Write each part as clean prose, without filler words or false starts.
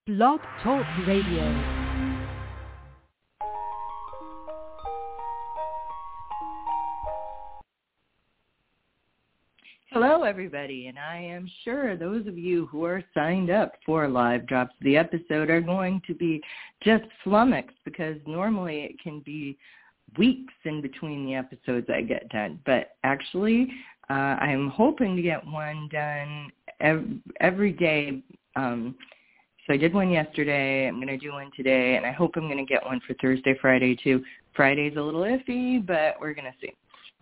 Blog Talk Radio. Hello, everybody, and I am sure those of you who are signed up for live drops of the episode are going to be just flummoxed because normally it can be weeks in between the episodes I get done. But actually, I'm hoping to get one done every day. So I did one yesterday, I'm going to do one today, and I hope I'm going to get one for Thursday, Friday, too. Friday's a little iffy, but we're going to see.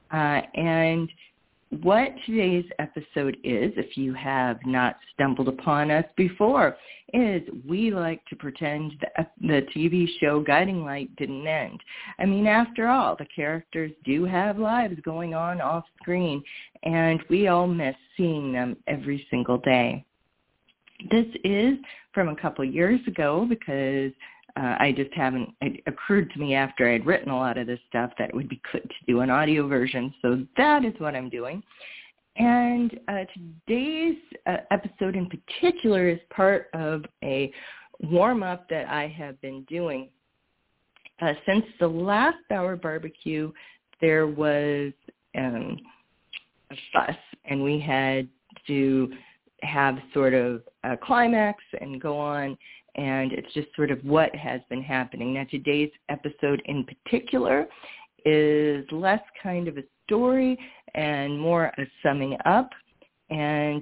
And what today's episode is, if you have not stumbled upon us before, is we like to pretend that the TV show Guiding Light didn't end. I mean, after all, the characters do have lives going on off screen, and we all miss seeing them every single day. This is from a couple years ago because it occurred to me after I'd written a lot of this stuff that it would be good to do an audio version. So that is what I'm doing. And today's episode in particular is part of a warm-up that I have been doing. Since the last Bauer Barbecue, there was a fuss, and we had to have sort of a climax and go on, and it's just sort of what has been happening. Now, today's episode in particular is less kind of a story and more a summing up, and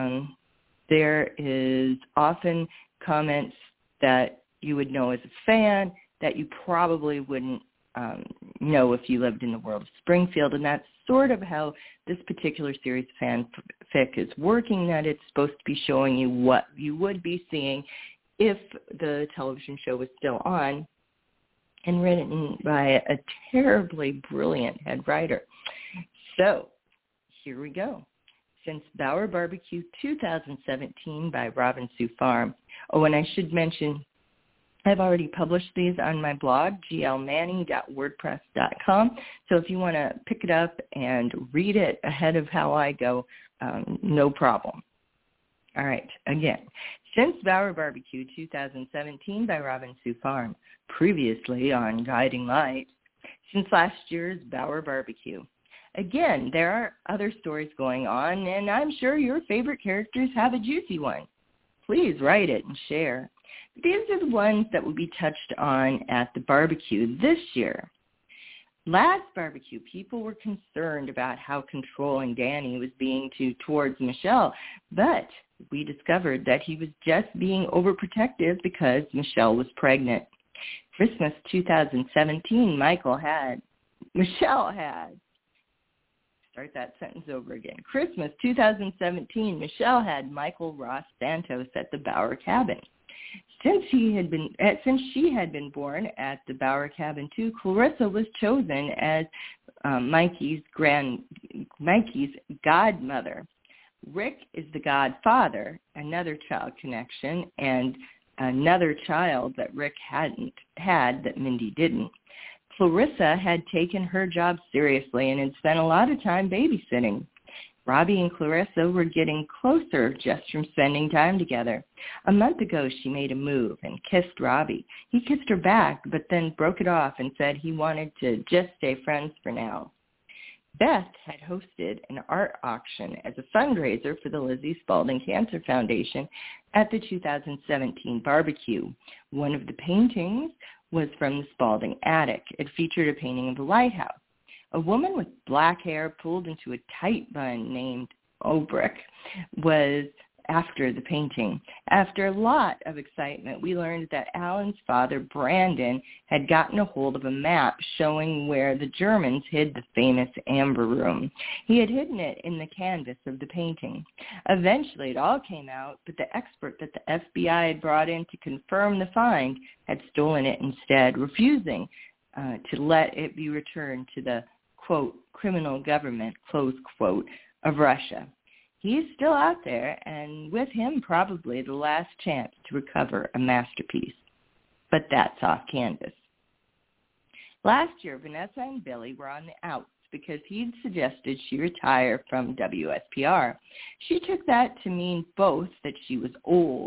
there is often comments that you would know as a fan that you probably wouldn't know if you lived in the world of Springfield, and that's sort of how this particular series of fanfic is working, that it's supposed to be showing you what you would be seeing if the television show was still on, and written by a terribly brilliant head writer. So here we go. Since Bauer Barbecue 2017 by Robin Sue Farm. Oh, and I should mention, I've already published these on my blog, glmanning.wordpress.com. So if you want to pick it up and read it ahead of how I go, no problem. All right, again. Since Bauer Barbecue 2017 by Robin Sue Farm, previously on Guiding Light, since last year's Bauer Barbecue. Again, there are other stories going on, and I'm sure your favorite characters have a juicy one. Please write it and share. These are the ones that will be touched on at the barbecue this year. Last barbecue, people were concerned about how controlling Danny was being towards Michelle, but we discovered that he was just being overprotective because Michelle was pregnant. Christmas 2017, Michelle had. Start that sentence over again. Christmas 2017, Michelle had Michael Ross Santos at the Bauer cabin. Since she had been born at the Bauer cabin too, Clarissa was chosen as Mikey's godmother. Rick is the godfather, another child connection, and another child that Rick hadn't had that Mindy didn't. Clarissa had taken her job seriously and had spent a lot of time babysitting. Robbie and Clarissa were getting closer just from spending time together. A month ago, she made a move and kissed Robbie. He kissed her back, but then broke it off and said he wanted to just stay friends for now. Beth had hosted an art auction as a fundraiser for the Lizzie Spaulding Cancer Foundation at the 2017 barbecue. One of the paintings was from the Spaulding attic. It featured a painting of the lighthouse. A woman with black hair pulled into a tight bun named Obrick was after the painting. After a lot of excitement, we learned that Alan's father, Brandon, had gotten a hold of a map showing where the Germans hid the famous Amber Room. He had hidden it in the canvas of the painting. Eventually, it all came out, but the expert that the FBI had brought in to confirm the find had stolen it instead, refusing to let it be returned to the, quote, criminal government, close quote, of Russia. He's still out there, and with him probably the last chance to recover a masterpiece. But that's off canvas. Last year, Vanessa and Billy were on the outs because he'd suggested she retire from WSPR. She took that to mean both that she was old,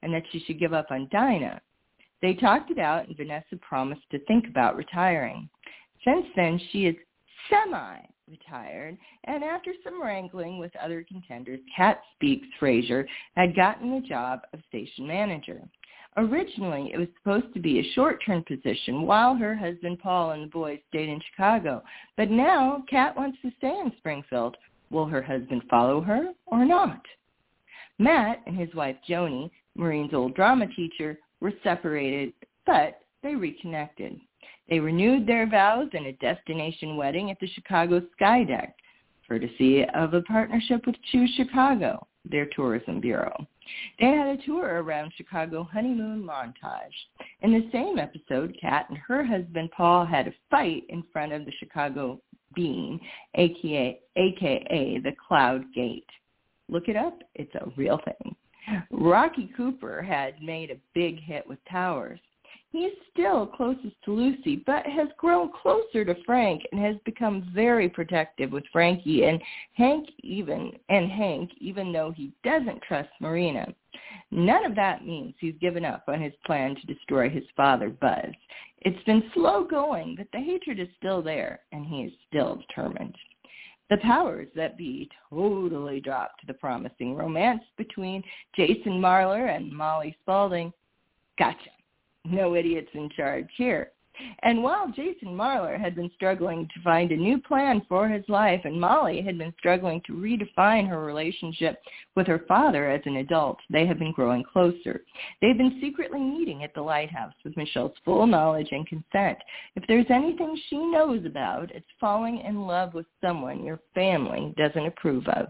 and that she should give up on Dinah. They talked it out, and Vanessa promised to think about retiring. Since then, she is semi-retired, and after some wrangling with other contenders, Kat Speaks Frazier had gotten the job of station manager. Originally, it was supposed to be a short-term position while her husband Paul and the boys stayed in Chicago, but now Kat wants to stay in Springfield. Will her husband follow her or not? Matt and his wife Joni, Maureen's old drama teacher, were separated, but they reconnected. They renewed their vows in a destination wedding at the Chicago Sky Deck, courtesy of a partnership with Choose Chicago, their tourism bureau. They had a tour around Chicago honeymoon montage. In the same episode, Kat and her husband Paul had a fight in front of the Chicago Bean, aka the Cloud Gate. Look it up. It's a real thing. Rocky Cooper had made a big hit with Towers. He is still closest to Lucy, but has grown closer to Frank and has become very protective with Frankie and Hank, even though he doesn't trust Marina. None of that means he's given up on his plan to destroy his father, Buzz. It's been slow going, but the hatred is still there, and he is still determined. The powers that be totally dropped the promising romance between Jason Marler and Molly Spaulding. Gotcha. No idiots in charge here. And while Jason Marler had been struggling to find a new plan for his life, and Molly had been struggling to redefine her relationship with her father as an adult, they have been growing closer. They've been secretly meeting at the lighthouse with Michelle's full knowledge and consent. If there's anything she knows about, it's falling in love with someone your family doesn't approve of.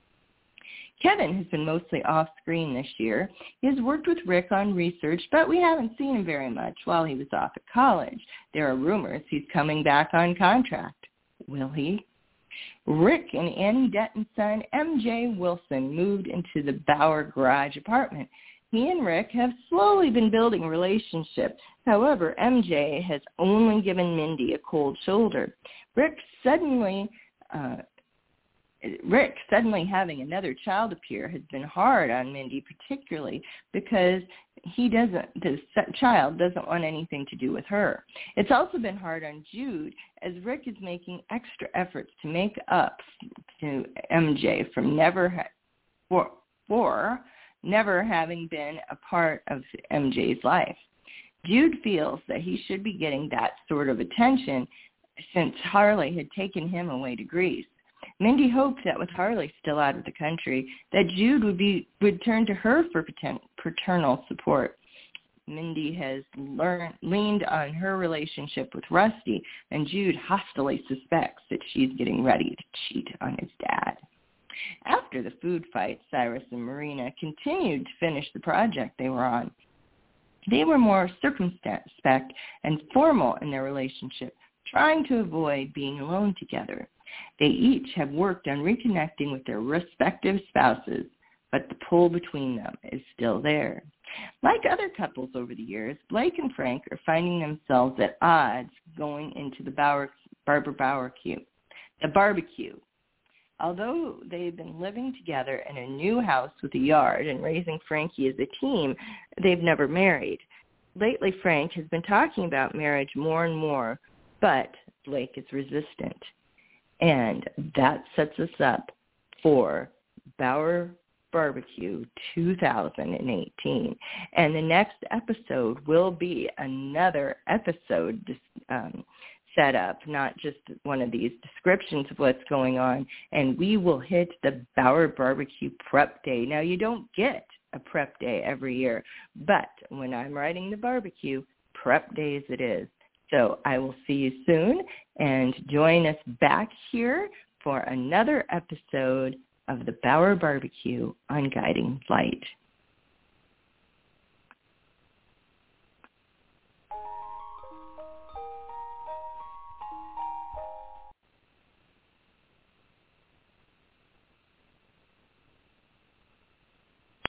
Kevin has been mostly off-screen this year. He has worked with Rick on research, but we haven't seen him very much while he was off at college. There are rumors he's coming back on contract. Will he? Rick and Annie Denton's son, MJ Wilson, moved into the Bauer garage apartment. He and Rick have slowly been building a relationship. However, MJ has only given Mindy a cold shoulder. Rick suddenly having another child appear has been hard on Mindy, particularly because the child doesn't want anything to do with her. It's also been hard on Jude, as Rick is making extra efforts to make up to MJ from never having been a part of MJ's life. Jude feels that he should be getting that sort of attention since Harley had taken him away to Greece. Mindy hoped that with Harley still out of the country, that Jude would turn to her for paternal support. Mindy has leaned on her relationship with Rusty, and Jude hostilely suspects that she's getting ready to cheat on his dad. After the food fight, Cyrus and Marina continued to finish the project they were on. They were more circumspect and formal in their relationship, trying to avoid being alone together. They each have worked on reconnecting with their respective spouses, but the pull between them is still there. Like other couples over the years, Blake and Frank are finding themselves at odds going into the Barbara barbecue. Although they've been living together in a new house with a yard and raising Frankie as a team, they've never married. Lately, Frank has been talking about marriage more and more, but Blake is resistant. And that sets us up for Bauer Barbecue 2018. And the next episode will be another episode set up, not just one of these descriptions of what's going on. And we will hit the Bauer Barbecue Prep Day. Now, you don't get a prep day every year, but when I'm writing the barbecue, prep days it is. So I will see you soon, and join us back here for another episode of the Bauer Barbecue on Guiding Light.